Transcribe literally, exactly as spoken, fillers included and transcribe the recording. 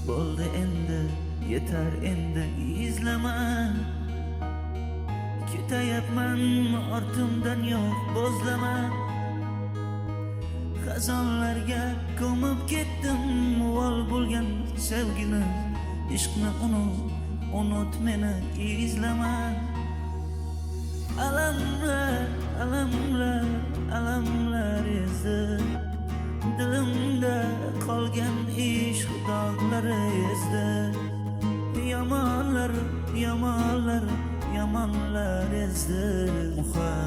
Bo'ldi endi, yetar endi izlama. Ketayapman ortimdan yo'q bo'zlama. Xazonlarga ko'mib ketdim vol bo'lgan sevgini. Ishqni unut, unut meni izlama. Alamlar, alamlar, alamlar ezdi dilimda qolgan ishq dog'lari ezdi. Yomonlar, yomonlar, yomonlar ezdi. Muhabbat